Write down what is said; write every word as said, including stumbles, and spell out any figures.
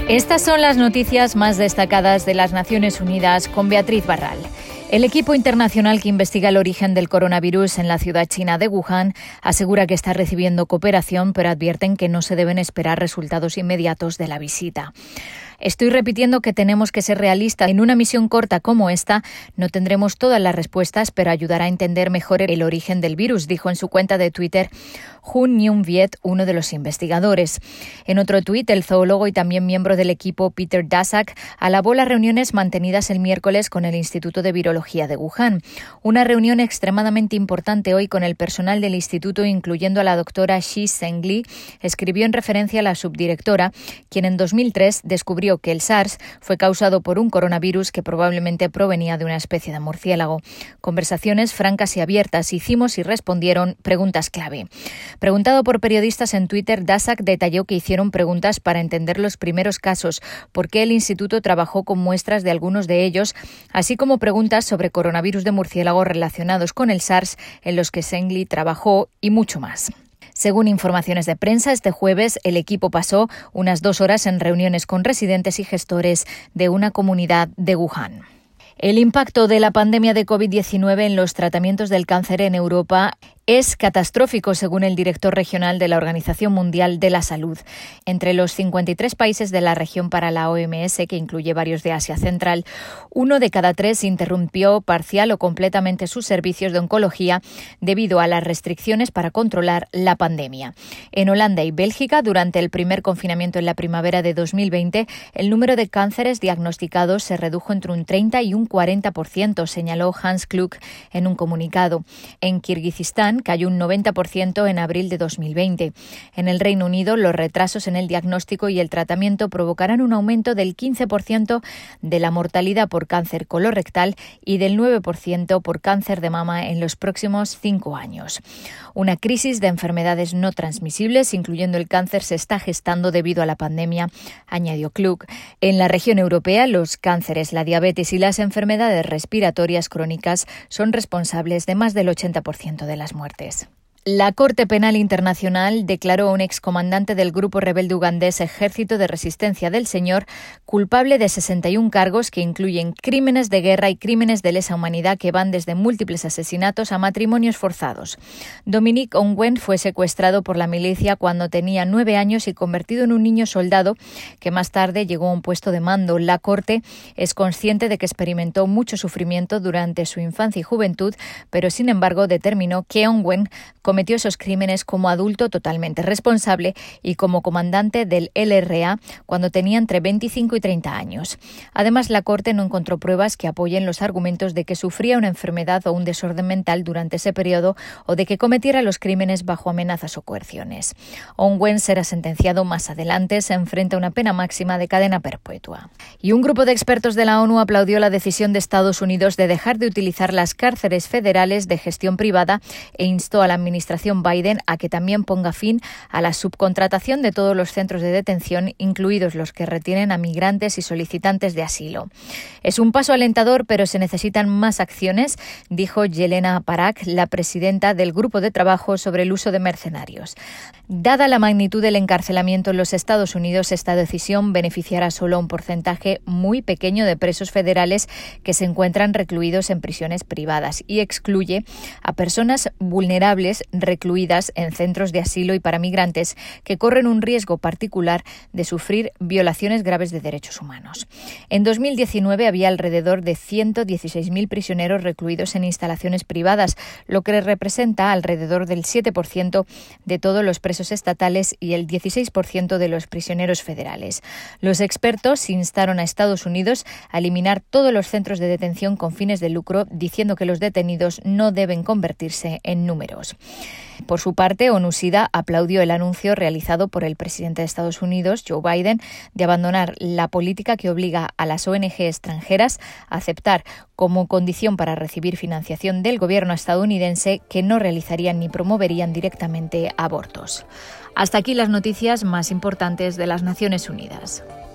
Estas son las noticias más destacadas de las Naciones Unidas con Beatriz Barral. El equipo internacional que investiga el origen del coronavirus en la ciudad china de Wuhan asegura que está recibiendo cooperación, pero advierten que no se deben esperar resultados inmediatos de la visita. Estoy repitiendo que tenemos que ser realistas. En una misión corta como esta no tendremos todas las respuestas, pero ayudará a entender mejor el origen del virus, dijo en su cuenta de Twitter Hun Myung Viet, uno de los investigadores. En otro tuit, el zoólogo y también miembro del equipo Peter Daszak alabó las reuniones mantenidas el miércoles con el Instituto de Virología de Wuhan. Una reunión extremadamente importante hoy con el personal del instituto, incluyendo a la doctora Shi Zhengli, escribió en referencia a la subdirectora, quien en dos mil tres descubrió que el SARS fue causado por un coronavirus que probablemente provenía de una especie de murciélago. Conversaciones francas y abiertas, hicimos y respondieron preguntas clave. Preguntado por periodistas en Twitter, Daszak detalló que hicieron preguntas para entender los primeros casos, por qué el instituto trabajó con muestras de algunos de ellos, así como preguntas sobre coronavirus de murciélago relacionados con el SARS en los que Zhengli trabajó y mucho más. Según informaciones de prensa, este jueves el equipo pasó unas dos horas en reuniones con residentes y gestores de una comunidad de Wuhan. El impacto de la pandemia de covid diecinueve en los tratamientos del cáncer en Europa es catastrófico, según el director regional de la Organización Mundial de la Salud. Entre los cincuenta y tres países de la región para la O M S, que incluye varios de Asia Central, uno de cada tres interrumpió parcial o completamente sus servicios de oncología debido a las restricciones para controlar la pandemia. En Holanda y Bélgica, durante el primer confinamiento en la primavera de dos mil veinte, el número de cánceres diagnosticados se redujo entre un treinta y un cuarenta por ciento, señaló Hans Klug en un comunicado. En Kirguistán cayó un noventa por ciento en abril de dos mil veinte. En el Reino Unido, los retrasos en el diagnóstico y el tratamiento provocarán un aumento del quince por ciento de la mortalidad por cáncer colorectal y del nueve por ciento por cáncer de mama en los próximos cinco años. Una crisis de enfermedades no transmisibles, incluyendo el cáncer, se está gestando debido a la pandemia, añadió Klug. En la región europea, los cánceres, la diabetes y las enfermedades respiratorias crónicas son responsables de más del ochenta por ciento de las muertes. La Corte Penal Internacional declaró a un excomandante del grupo rebelde ugandés Ejército de Resistencia del Señor culpable de sesenta y uno cargos que incluyen crímenes de guerra y crímenes de lesa humanidad que van desde múltiples asesinatos a matrimonios forzados. Dominic Ongwen fue secuestrado por la milicia cuando tenía nueve años y convertido en un niño soldado que más tarde llegó a un puesto de mando. La Corte es consciente de que experimentó mucho sufrimiento durante su infancia y juventud, pero sin embargo determinó que Ongwen cometió esos crímenes como adulto totalmente responsable y como comandante del L R A cuando tenía entre veinticinco y treinta años. Además, la Corte no encontró pruebas que apoyen los argumentos de que sufría una enfermedad o un desorden mental durante ese periodo o de que cometiera los crímenes bajo amenazas o coerciones. Ongwen será sentenciado más adelante, se enfrenta a una pena máxima de cadena perpetua. Y un grupo de expertos de la ONU aplaudió la decisión de Estados Unidos de dejar de utilizar las cárceles federales de gestión privada e instó a la administración Biden a que también ponga fin a la subcontratación de todos los centros de detención, incluidos los que retienen a migrantes y solicitantes de asilo. Es un paso alentador, pero se necesitan más acciones, dijo Yelena Parak, la presidenta del Grupo de Trabajo sobre el Uso de Mercenarios. Dada la magnitud del encarcelamiento en los Estados Unidos, esta decisión beneficiará solo a un porcentaje muy pequeño de presos federales que se encuentran recluidos en prisiones privadas y excluye a personas vulnerables recluidas en centros de asilo y para migrantes que corren un riesgo particular de sufrir violaciones graves de derechos humanos. En dos mil diecinueve había alrededor de ciento dieciséis mil prisioneros recluidos en instalaciones privadas, lo que representa alrededor del siete por ciento de todos los presos estatales y el dieciséis por ciento de los prisioneros federales. Los expertos instaron a Estados Unidos a eliminar todos los centros de detención con fines de lucro, diciendo que los detenidos no deben convertirse en números. Por su parte, ONU-SIDA aplaudió el anuncio realizado por el presidente de Estados Unidos, Joe Biden, de abandonar la política que obliga a las O N G extranjeras a aceptar como condición para recibir financiación del gobierno estadounidense que no realizarían ni promoverían directamente abortos. Hasta aquí las noticias más importantes de las Naciones Unidas.